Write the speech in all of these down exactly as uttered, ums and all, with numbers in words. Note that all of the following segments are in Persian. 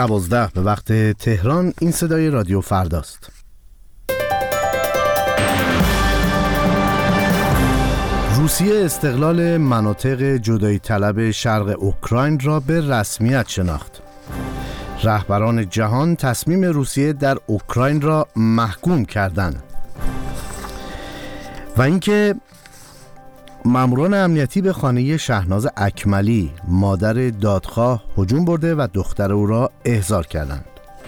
دوازده به وقت تهران. این صدای رادیو فرداست. روسیه استقلال مناطق جدایی طلب شرق اوکراین را به رسمیت شناخت. رهبران جهان تصمیم روسیه در اوکراین را محکوم کردند. و اینکه ماموران امنیتی به خانه شهناز اکملی مادر دادخواه هجوم برده و دختر او را احضار کردند.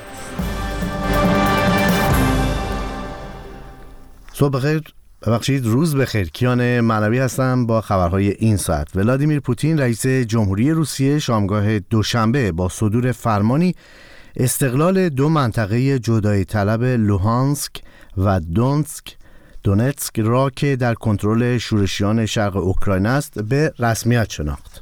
صبح بخیر، ببخشید روز بخیر. کیان معنوی هستم با خبرهای این ساعت. ولادیمیر پوتین رئیس جمهوری روسیه شامگاه دوشنبه با صدور فرمانی استقلال دو منطقه جدایی طلب لوهانسک و دونتسک دونتسک را که در کنترل شورشیان شرق اوکراین است به رسمیت شناخت.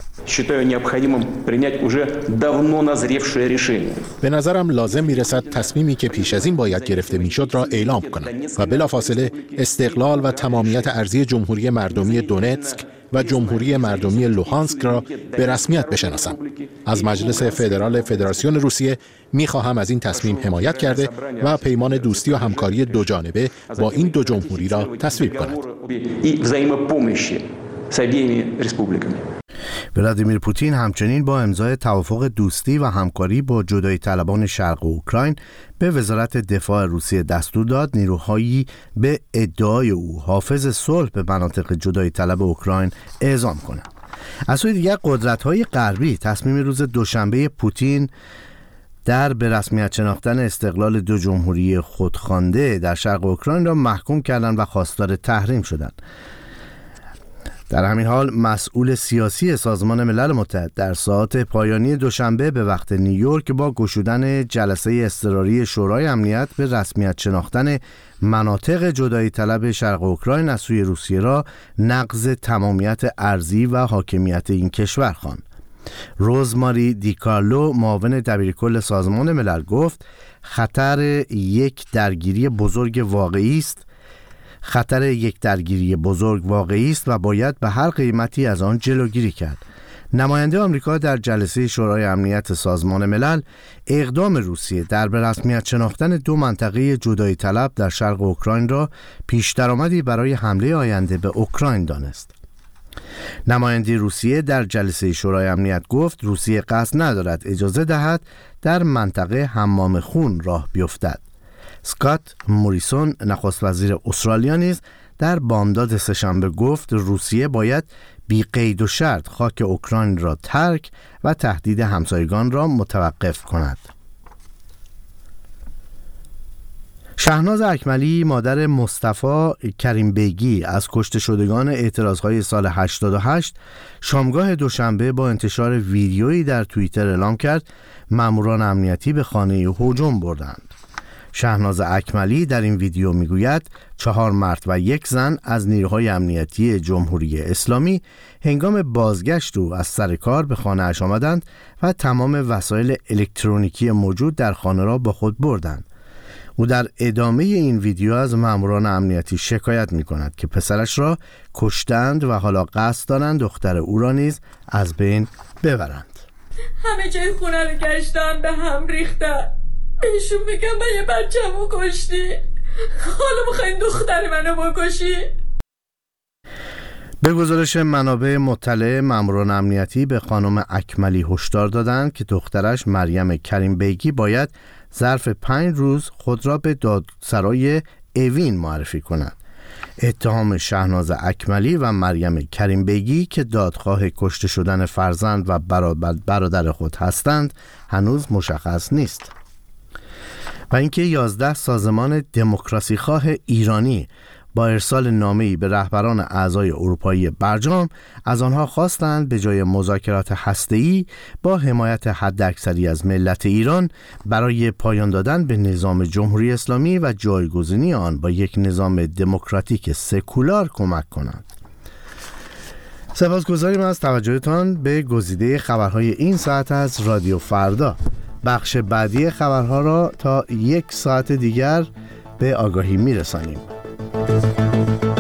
به نظرم لازم میرسد تصمیمی که پیش از این باید گرفته میشد را اعلام کنم و بلافاصله استقلال و تمامیت ارضی جمهوری مردمی دونتسک و جمهوری مردمی لوهانسک را به رسمیت بشناسم. از مجلس فدرال فدراسیون روسیه میخواهم از این تصمیم حمایت کرده و پیمان دوستی و همکاری دو جانبه با این دو جمهوری را تصویب کند. ولادیمیر پوتین همچنین با امضای توافق دوستی و همکاری با جدایی طلبان شرق اوکراین به وزارت دفاع روسیه دستور داد نیروهایی به ادعای او حافظ صلح به مناطق جدایی طلب اوکراین اعزام کنند. از سوی دیگر قدرت‌های غربی تصمیم روز دوشنبه پوتین در به رسمیت شناختن استقلال دو جمهوری خودخوانده در شرق اوکراین را محکوم کردند و خواستار تحریم شدند. در همین حال مسئول سیاسی سازمان ملل متحد در ساعات پایانی دوشنبه به وقت نیویورک با گشودن جلسه اضطراری شورای امنیت به رسمیت شناختن مناطق جدایی طلب شرق اوکراین از سوی روسیه را نقض تمامیت ارضی و حاکمیت این کشور خواند. روزماری دیکارلو معاون دبیرکل سازمان ملل گفت خطر یک درگیری بزرگ واقعی است خطر یک درگیری بزرگ واقعی است و باید به هر قیمتی از آن جلوگیری کرد. نماینده آمریکا در جلسه شورای امنیت سازمان ملل اقدام روسیه در به رسمیت شناختن دو منطقه جدایی طلب در شرق اوکراین را پیش درآمدی برای حمله آینده به اوکراین دانست. نماینده روسیه در جلسه شورای امنیت گفت روسیه قصد ندارد اجازه دهد در منطقه حمام خون راه بیفتد. اسکات موریسون نخست وزیر استرالیا نیز در بامداد سه‌شنبه گفت روسیه باید بی قید و شرط خاک اوکراین را ترک و تهدید همسایگان را متوقف کند. شهناز اکملی مادر مصطفی کریم بیگی از کشته شدگان اعتراضهای سال هشتاد و هشت شامگاه دوشنبه با انتشار ویدیویی در توییتر اعلام کرد ماموران امنیتی به خانه او هجوم بردند. شهناز اکملی در این ویدیو میگوید چهار مرد و یک زن از نیروهای امنیتی جمهوری اسلامی هنگام بازگشت او از سر کار به خانه اش آمدند و تمام وسایل الکترونیکی موجود در خانه را با خود بردند. او در ادامه این ویدیو از ماموران امنیتی شکایت می کند که پسرش را کشتند و حالا قصد دارند دختر او را نیز از بین ببرند. همه جای خونه رو گشتن به هم ریختن. بهشون میگم من یه بچه‌مو کشتی، حالا میخواین دختر منو بکشی؟ به گزارش منابع مطلع ماموران امنیتی به خانم اکملی هشدار دادند که دخترش مریم کریم بیگی باید ظرف پنج روز خود را به دادسرای اوین معرفی کند. اتهام شهناز اکملی و مریم کریم بیگی که دادخواه کشته شدن فرزند و برادر خود هستند هنوز مشخص نیست. و اینکه یازده سازمان دموکراسی خواه ایرانی با ارسال نامه‌ای به رهبران اعضای اروپایی برجام از آنها خواستند به جای مذاکرات هسته‌ای با حمایت حداکثری از ملت ایران برای پایان دادن به نظام جمهوری اسلامی و جایگزینی آن با یک نظام دموکراتیک سکولار کمک کنند. سپاسگزاریم از توجهتان به گزیده خبرهای این ساعت از رادیو فردا. بخش بعدی خبرها را تا یک ساعت دیگر به آگاهی میرسانیم.